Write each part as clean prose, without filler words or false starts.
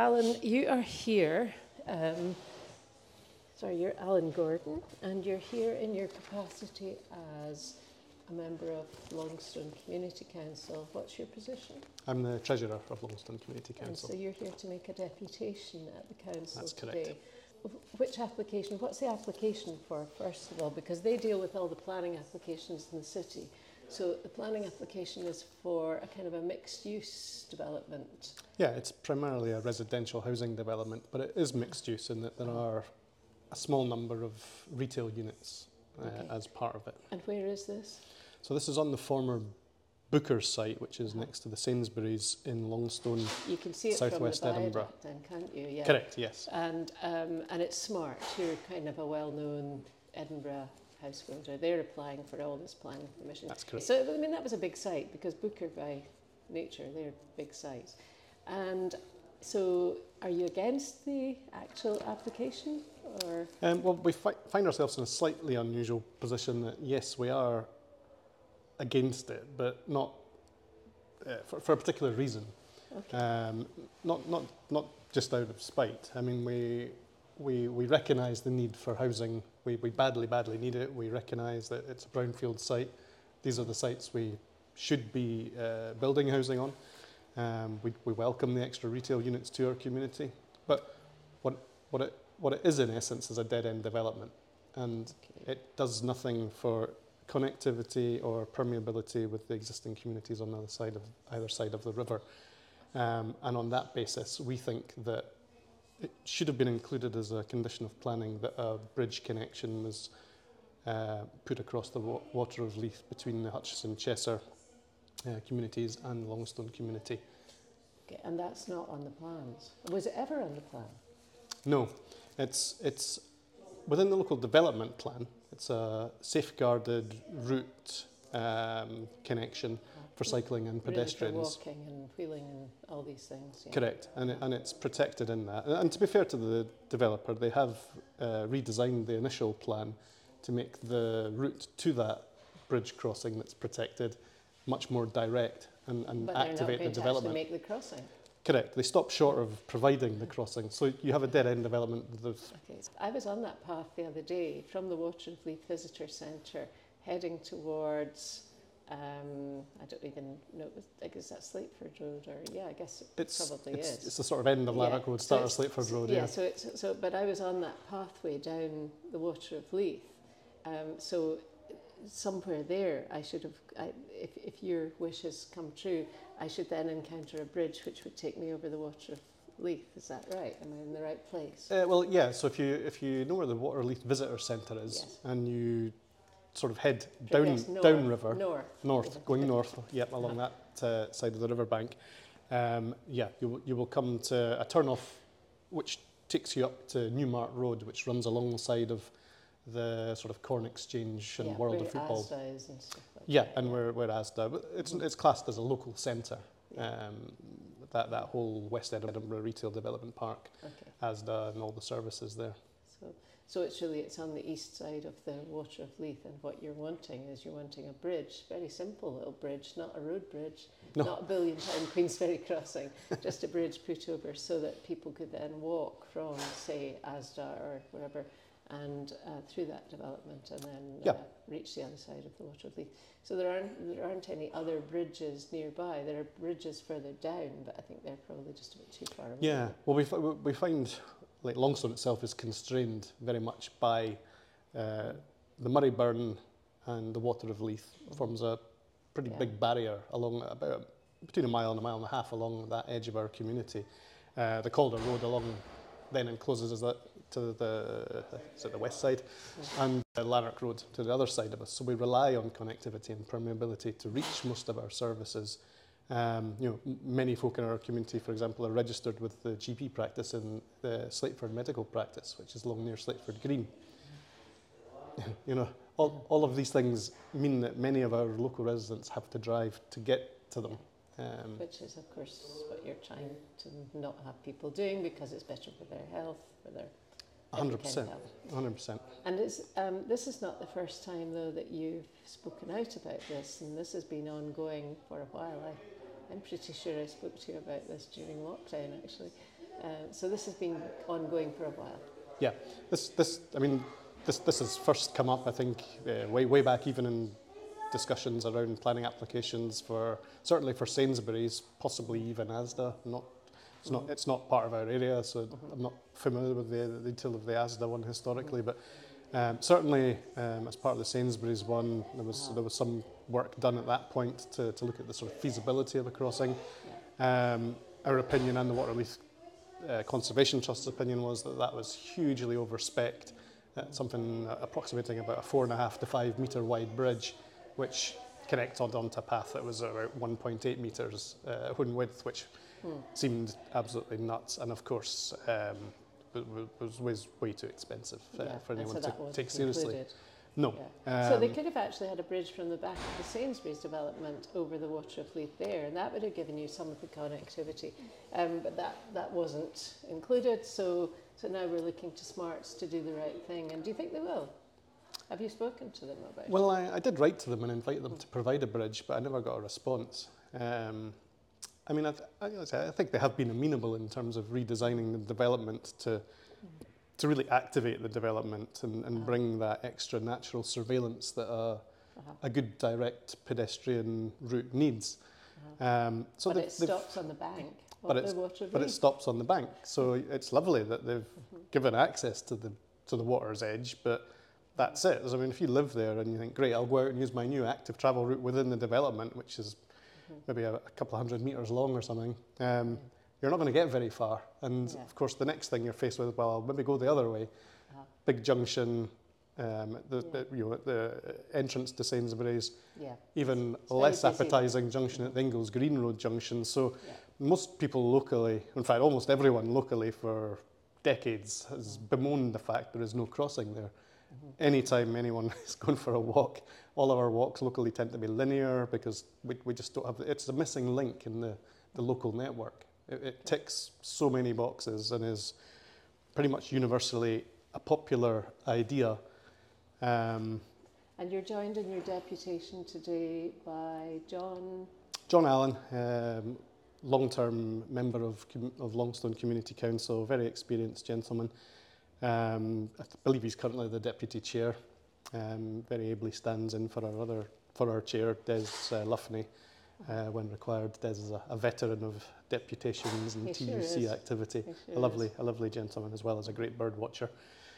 Alan, you are here. You're Alan Gordon, and you're here in your capacity as a member of Longstone Community Council. What's your position? I'm the Treasurer of Longstone Community Council. And so you're here to make a deputation at the council That's today. correct. Which application, what's the application for, first of all? Because they deal with all the planning applications in the city. So the planning application is for a kind of a mixed-use development. Yeah, it's primarily a residential housing development, but it is mixed use in that there are a small number of retail units as part of it. And where is this? So this is on the former Booker's site, which is next to the Sainsbury's in Longstone, you can see it southwest from the Edinburgh. Then, can't you? Yeah. Correct, yes. And it's smart. You're kind of a well-known Edinburgh house builder. They're applying for all this planning permission. That's correct. So I mean that was a big site because Booker by nature they're big sites. And so are you against the actual application or? Well, we find ourselves in a slightly unusual position that yes, we are against it, but not for a particular reason. Okay. Not just out of spite. I mean, we recognise the need for housing. We badly need it. We recognise that it's a brownfield site. These are the sites we should be building housing on. We welcome the extra retail units to our community. But what it is in essence is a dead-end development, and it does nothing for connectivity or permeability with the existing communities on the other side of either side of the river. And on that basis, we think that it should have been included as a condition of planning that a bridge connection was put across the Water of Leith between the Hutchison-Chesser communities and Longstone community. Okay, and that's not on the plans. Was it ever on the plan? No, it's within the local development plan. It's a safeguarded route connection for cycling and pedestrians. Really for walking and wheeling and all these things. Yeah. Correct, and it's protected in that. And to be fair to the developer, they have redesigned the initial plan to make the route to that bridge crossing that's protected much more direct and but activate the development. But they're not going to actually make the crossing. Correct, they stop short of providing the crossing. So you have a dead-end development. Okay. I was on that path the other day from the Water of Leith Visitor Centre heading towards, I don't even know, I guess that's Slateford Road or, yeah, I guess it probably is. It's the sort of end of Lanark Road, start of Slateford Road, yeah. But I was on that pathway down the Water of Leith. So somewhere there I should have, if your wishes come true, I should then encounter a bridge which would take me over the Water of Leith. Is that right? Am I in the right place? Well, yeah. So if you know where the Water of Leith Visitor Centre is, yes, and you sort of head downriver, going north, yep, along that side of the riverbank, you will come to a turn-off which takes you up to Newmark Road, which runs alongside of the sort of Corn Exchange and World of Football. Asda is and stuff like yeah, that. And we're Asda, but it's classed as a local centre. That whole West Edinburgh Retail Development Park, Asda and all the services there. So it's on the east side of the Water of Leith, and what you're wanting is a bridge, very simple little bridge, not a road bridge, not a £1 billion Queensferry crossing, just a bridge put over so that people could then walk from, say, Asda or wherever, and through that development, and then reach the other side of the Water of Leith. So there aren't any other bridges nearby. There are bridges further down, but I think they're probably just a bit too far away. Yeah, well, we find like Longstone itself is constrained very much by the Murray Burn, and the Water of Leith forms a pretty big barrier along about between a mile and a half along that edge of our community. The Calder Road along then encloses us to the west side, and Lanark Road to the other side of us. So we rely on connectivity and permeability to reach most of our services. Many folk in our community, for example, are registered with the GP practice in the Slateford Medical Practice, which is long near Slateford Green. All of these things mean that many of our local residents have to drive to get to them. Which is, of course, what you're trying to not have people doing because it's better for their health, for their 100%. 100%. And this is not the first time, though, that you've spoken out about this, and this has been ongoing for a while. I'm pretty sure I spoke to you about this during lockdown, actually. So this has been ongoing for a while. Yeah, this has first come up, I think, way back even in discussions around planning applications certainly for Sainsbury's, possibly even Asda. It's not part of our area, so I'm not familiar with the detail of the Asda one historically, but certainly as part of the Sainsbury's one, there was some work done at that point to look at the sort of feasibility of a crossing. Our opinion and the Waterleith Conservation Trust's opinion was that was hugely overspec'd, something approximating about a 4.5 to 5 metre wide bridge, which connects onto a path that was about 1.8 metres in width, which seemed absolutely nuts, and of course was way too expensive for anyone to take seriously. No. Yeah. So they could have actually had a bridge from the back of the Sainsbury's development over the Water of Leith there, and that would have given you some of the connectivity. But that wasn't included, so now we're looking to Smarts to do the right thing. And do you think they will? Have you spoken to them about it? Well, I did write to them and invite them to provide a bridge, but I never got a response. I mean, I think they have been amenable in terms of redesigning the development to really activate the development and bring that extra natural surveillance that a good direct pedestrian route needs. So but it stops on the bank of the Water of Leith. But it stops on the bank, so it's lovely that they've given access to the water's edge, but that's it. I mean, if you live there and you think, great, I'll go out and use my new active travel route within the development, which is maybe a couple of 100 metres long or something, you're not going to get very far. And of course, the next thing you're faced with, well, I'll maybe go the other way. Big junction, the entrance to Sainsbury's, even less appetising junction at the Ingalls Green Road junction. So most people locally, in fact, almost everyone locally for decades has bemoaned the fact there is no crossing there. Anytime anyone is going for a walk, all of our walks locally tend to be linear because we just don't have, it's a missing link in the local network. It ticks so many boxes and is pretty much universally a popular idea. And you're joined in your deputation today by John Allen, long-term member of Longstone Community Council, very experienced gentleman. I believe he's currently the deputy chair. Very ably stands in for our chair, Des Luffney, when required. Des is a veteran of deputations and TUC activity. A lovely gentleman, as well as a great bird watcher.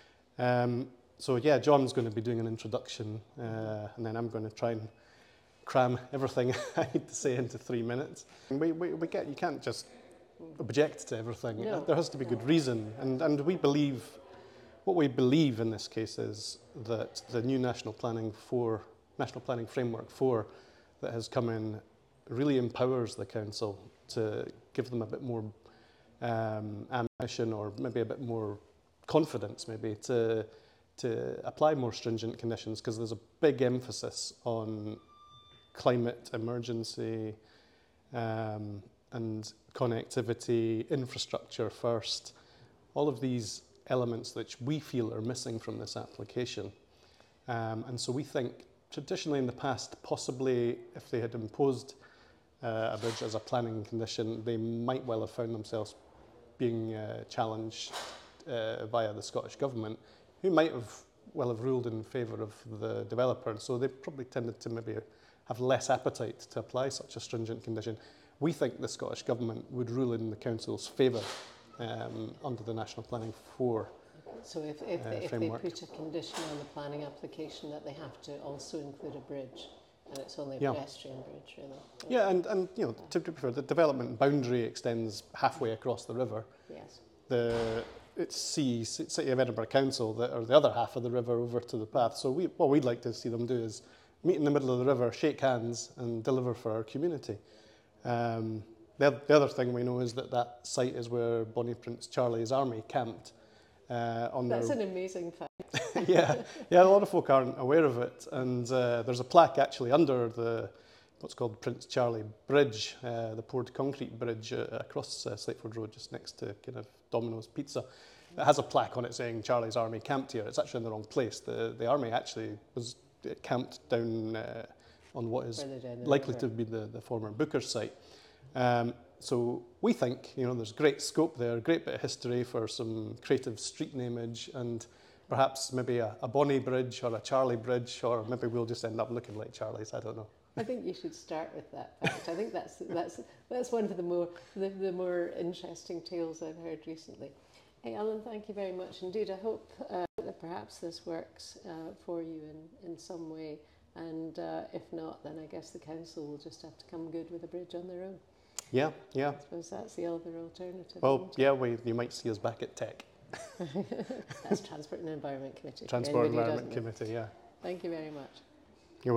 So yeah, John's going to be doing an introduction, and then I'm going to try and cram everything I need to say into 3 minutes. You can't just object to everything. No. There has to be good reason, and we believe. What we believe in this case is that the new National Planning Framework 4 that has come in really empowers the council to give them a bit more ambition, or maybe a bit more confidence, maybe to apply more stringent conditions, because there's a big emphasis on climate emergency and connectivity, infrastructure first, all of these elements which we feel are missing from this application. And so we think, traditionally in the past, possibly if they had imposed a bridge as a planning condition, they might well have found themselves being challenged via the Scottish Government, who might have ruled in favour of the developer. And so they probably tended to maybe have less appetite to apply such a stringent condition. We think the Scottish Government would rule in the Council's favour under the National Planning 4 So if they put a condition on the planning application that they have to also include a bridge, and it's only a pedestrian bridge, really. Yeah, and to be fair, the development boundary extends halfway across the river. Yes. It's City of Edinburgh Council or the other half of the river over to the path. So what we'd like to see them do is meet in the middle of the river, shake hands, and deliver for our community. The other thing we know is that site is where Bonnie Prince Charlie's army camped. That's an amazing fact. yeah, a lot of folk aren't aware of it, and there's a plaque actually under what's called Prince Charlie Bridge, the poured concrete bridge across Slateford Road, just next to kind of Domino's Pizza. It has a plaque on it saying Charlie's army camped here. It's actually in the wrong place. The army actually was camped down on what is likely to be the former Booker site. So we think, there's great scope there, great bit of history for some creative street nameage, and perhaps maybe a Bonnie Bridge or a Charlie Bridge, or maybe we'll just end up looking like Charlies, I don't know. I think you should start with that fact. I think that's one of the more interesting tales I've heard recently. Hey, Alan, thank you very much indeed. I hope that perhaps this works for you in some way, and if not, then I guess the council will just have to come good with a bridge on their own. Yeah. I suppose that's the other alternative. Well, yeah, you might see us back at Tech. That's Transport and Environment Committee. Transport and Environment Committee, yeah. Thank you very much.